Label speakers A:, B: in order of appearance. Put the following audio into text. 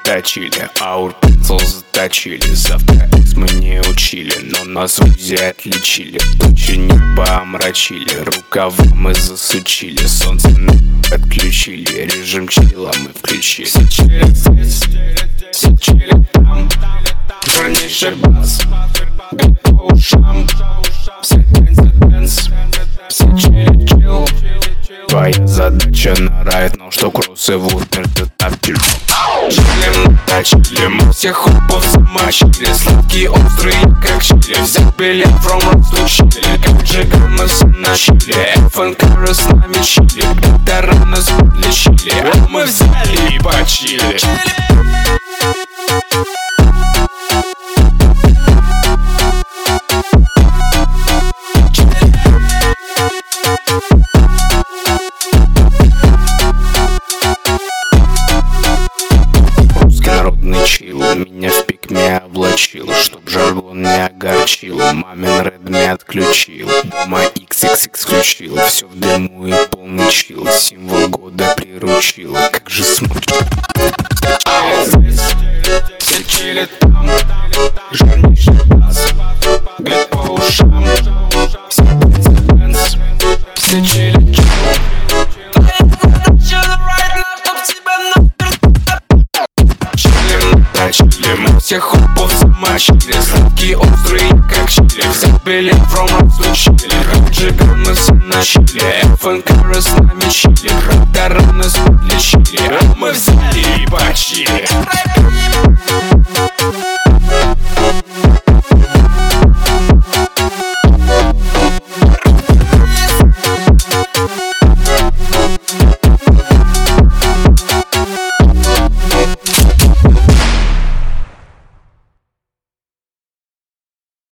A: точили, аурпенцел заточили. Завтра мы не учили, но нас в УЗИ отличили. Тучи небо омрачили, рукава мы засучили. Солнце отключили, режим чила мы включили. Все чили здесь, все чили там, жирнейший бас, бит по ушам. Все дэнс, все чили чил. Твоя задача на райд, но что кроссы в упер, ты тапчишь. Чилим, точили, мы всех хопов замочили. Сладкие, острые, как чили. Взял билет, from разлучили. Как джиган мы все начали. ФНК с нами чили. Гитара нас подлечили, а мы взяли и почили. Народный чил меня в пикме облачил, чтоб жаргон не огорчил. Мамин редми отключил, дома XXX включил. Все в дыму и полный чил, символ года приручил. Как же смучил. Все чили там, жирнейший бас, бит по ушам. Все дэнс, все чили чил. Чили, мы всех хопов замочили. Сладкие, острые, как чили. Взял билет, from разлучили. Как джиган мы все начали. ФНК с нами чили. Гитара нас подлечили, а мы взяли и почили.